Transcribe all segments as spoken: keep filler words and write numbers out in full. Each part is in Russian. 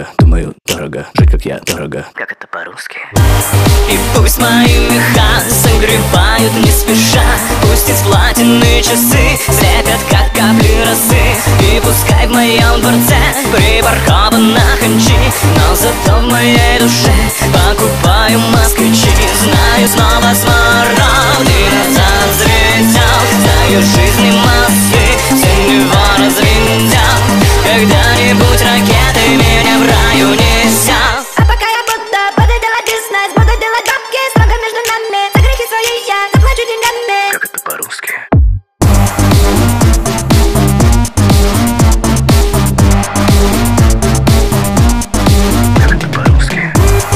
дорого, думаю, дорого, жить как я, дорого. Как это по-русски? И пусть мои меха согревают не спеша, пусть из платиновые часы слепят, как капли росы. И пускай в моем дворце припаркована ханчи, но зато в моей душе покупаю москвичи. Знаю, снова смарагды назад взлетел, знаю, жизни мосты все его разведят. Когда-нибудь ракеты меня в раю несят. А пока я буду, буду делать бизнес, буду делать бабки строго между нами. За грехи свои я заплачу деньгами. Как это по-русски? Как это по-русски?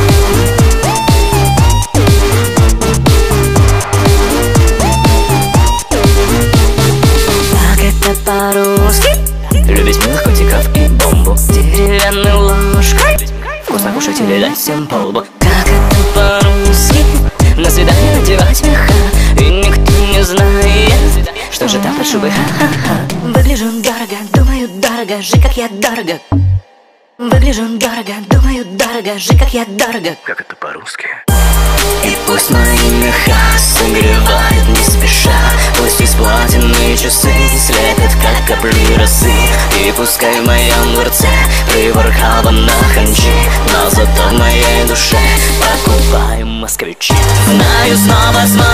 Как это по-русски? Любить милых котиков и бомбу деревянной ложкой, вкусно кушать или дать всем по лбу. Как это по-русски? На свидание надевать меха, и никто не знает, что же там под шубой. Ха-ха-ха. Выгляжу дорого, думаю дорого, жить как я дорого. Выгляжу дорого, думаю дорого, жить как я дорого. Как это по-русски? И пусть мои меха согревают не спеша, пусть из платиновые часы слепят, как капли росы. И пускай в моем дворце припаркована ханчи, но зато в моей душе покупаем москвичи. Знаю, снова смотрю